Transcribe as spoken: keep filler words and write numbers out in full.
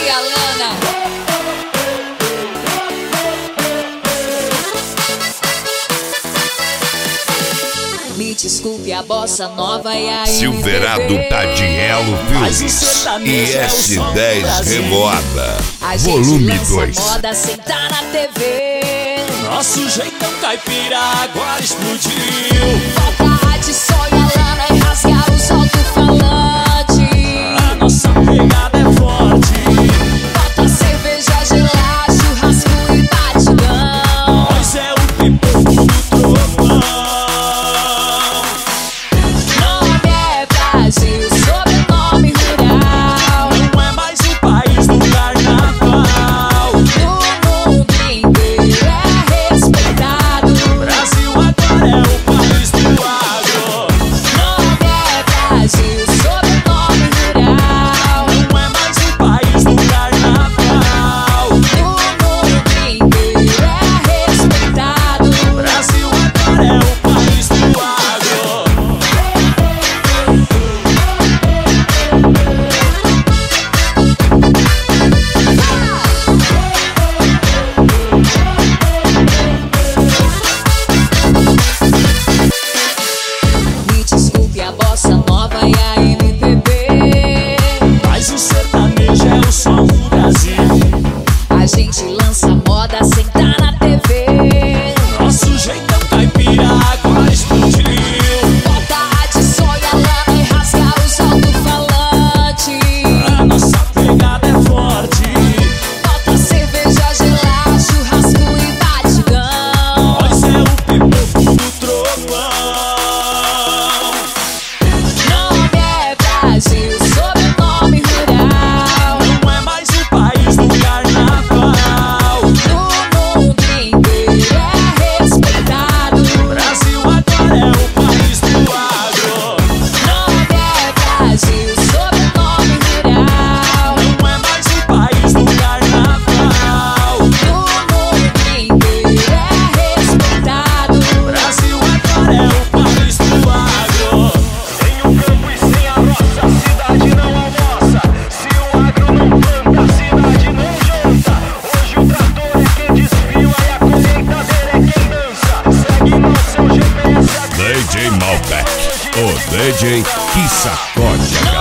e Alana. Me desculpe a bossa nova e a Silverado Tadielo Filmes e S dez Revoada, volume dois. Moda sentar na T V. Nosso jeitão caipira agora explodiu. Falta rádio, som e Alana e rasgar os alto-falantes. A nossa pegada é forte. Falta cerveja, gelada, churrasco e batidão. Nós é o pipoco do trovão. Nome é Brasil, sobrenome rural. Não é mais um país do carnaval. No mundo inteiro é respeitado. Brasil agora é o país do agro. Nome é Brasil, sobrenome rural. Não é mais um país do carnaval. No mundo inteiro é respeitado. Brasil agora é o país do agro. Me desculpe a bossa nova e a M P B. Mas o sertanejo é o som do Brasil. A gente lança moda sentar na T V. Nosso jeitão caipira agora explodiu. Falta rádio, som e Alana e rasgar os alto-falantes. A nossa pegada é forte. Falta cerveja, gelada, churrasco e batidão. Nós é o pipoco do trovão. Nome é Brasil, sobrenome rural. Não é mais um país do carnaval. No mundo inteiro é respeitado. Brasil agora é o país do agro. Nome é Brasil, sobrenome rural. Não é mais um país do carnaval. No mundo inteiro é respeitado. Brasil agora é o país do agro. Sem o campo e sem a roça, a cidade não almoça. Se o agro não planta, a cidade não janta. Hoje o trator é quem desfila e a colheitadeira é quem dança. Segue no seu G P S. D J Malbec, o D J que sacode a